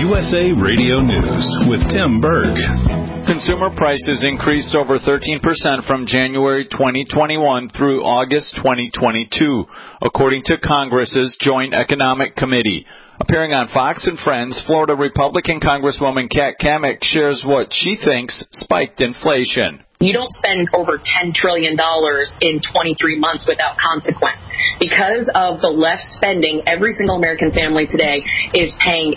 USA Radio News with Tim Berg. Consumer prices increased over 13% from January 2021 through August 2022, according to Congress's Joint Economic Committee. Appearing on Fox and Friends, Florida Republican Congresswoman Kat Cammack shares what she thinks spiked inflation. You don't spend over $10 trillion in 23 months without consequence. Because of the left spending, every single American family today is paying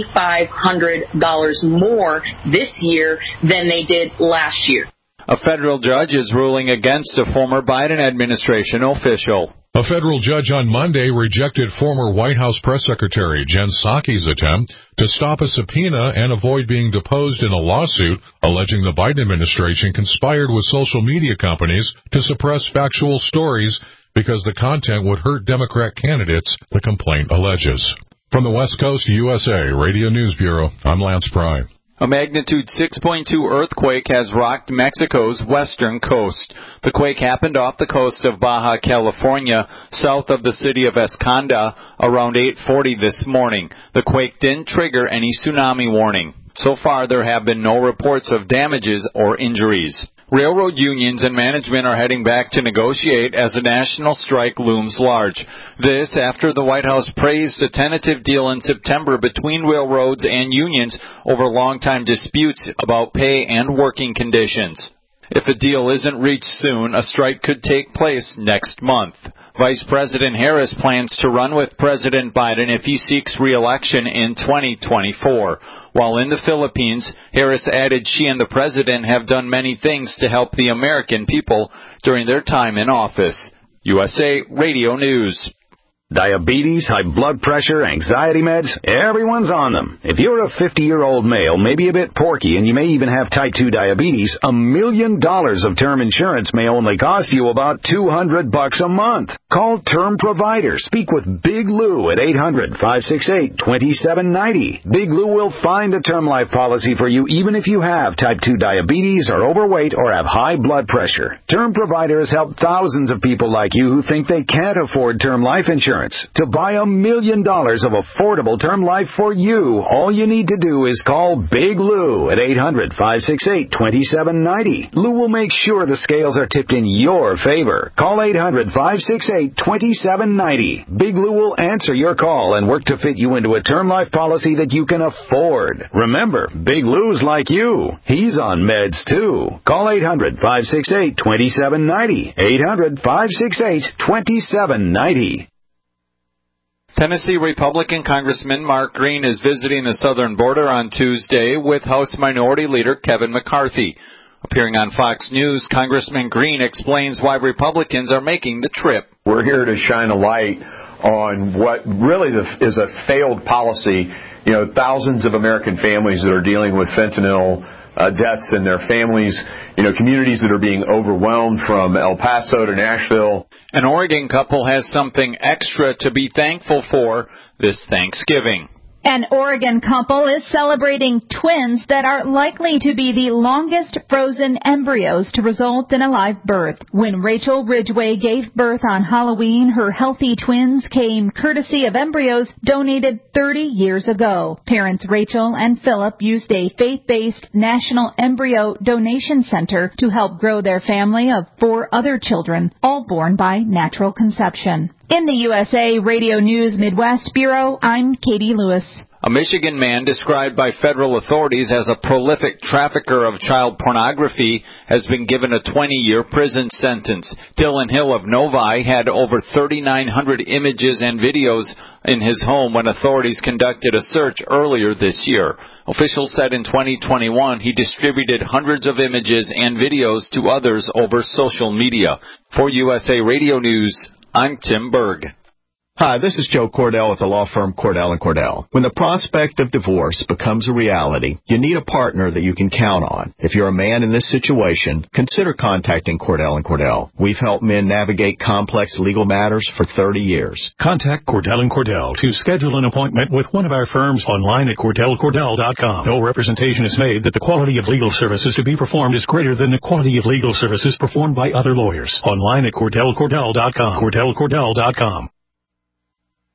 $8,500 more this year than they did last year. A federal judge is ruling against a former Biden administration official. A federal judge on Monday rejected former White House Press Secretary Jen Psaki's attempt to stop a subpoena and avoid being deposed in a lawsuit alleging the Biden administration conspired with social media companies to suppress factual stories because the content would hurt Democrat candidates, the complaint alleges. From the West Coast USA Radio News Bureau, I'm Lance Pry. A magnitude 6.2 earthquake has rocked Mexico's western coast. The quake happened off the coast of Baja California, south of the city of Escanda, around 8:40 this morning. The quake didn't trigger any tsunami warning. So far, there have been no reports of damages or injuries. Railroad unions and management are heading back to negotiate as a national strike looms large. This after the White House praised a tentative deal in September between railroads and unions over long-time disputes about pay and working conditions. If a deal isn't reached soon, a strike could take place next month. Vice President Harris plans to run with President Biden if he seeks re-election in 2024. While in the Philippines, Harris added she and the president have done many things to help the American people during their time in office. USA Radio News. Diabetes, high blood pressure, anxiety meds, everyone's on them. If you're a 50-year-old male, maybe a bit porky, and you may even have type 2 diabetes, $1 million of term insurance may only cost you about $200 a month. Call Term Provider. Speak with Big Lou at 800-568-2790. Big Lou will find a term life policy for you even if you have type 2 diabetes, are overweight, or have high blood pressure. Term Provider has helped thousands of people like you who think they can't afford term life insurance. To buy $1 million of affordable term life for you, all you need to do is call Big Lou at 800-568-2790. Lou will make sure the scales are tipped in your favor. Call 800-568-2790. Big Lou will answer your call and work to fit you into a term life policy that you can afford. Remember, Big Lou's like you. He's on meds too. Call 800-568-2790. 800-568-2790. Tennessee Republican Congressman Mark Green is visiting the southern border on Tuesday with House Minority Leader Kevin McCarthy. Appearing on Fox News, Congressman Green explains why Republicans are making the trip. We're here to shine a light on what really is a failed policy. You know, thousands of American families that are dealing with fentanyl deaths in their families, communities that are being overwhelmed from El Paso to Nashville. An Oregon couple has something extra to be thankful for this Thanksgiving. An Oregon couple is celebrating twins that are likely to be the longest frozen embryos to result in a live birth. When Rachel Ridgway gave birth on Halloween, her healthy twins came courtesy of embryos donated 30 years ago. Parents Rachel and Philip used a faith-based National Embryo Donation Center to help grow their family of 4 other children, all born by natural conception. In the USA Radio News Midwest Bureau, I'm Katie Lewis. A Michigan man described by federal authorities as a prolific trafficker of child pornography has been given a 20-year prison sentence. Dylan Hill of Novi had over 3,900 images and videos in his home when authorities conducted a search earlier this year. Officials said in 2021 he distributed hundreds of images and videos to others over social media. For USA Radio News, I'm Tim Berg. Hi, this is Joe Cordell with the law firm Cordell & Cordell. When the prospect of divorce becomes a reality, you need a partner that you can count on. If you're a man in this situation, consider contacting Cordell & Cordell. We've helped men navigate complex legal matters for 30 years. Contact Cordell & Cordell to schedule an appointment with one of our firms online at CordellCordell.com. No representation is made that the quality of legal services to be performed is greater than the quality of legal services performed by other lawyers. Online at CordellCordell.com. CordellCordell.com.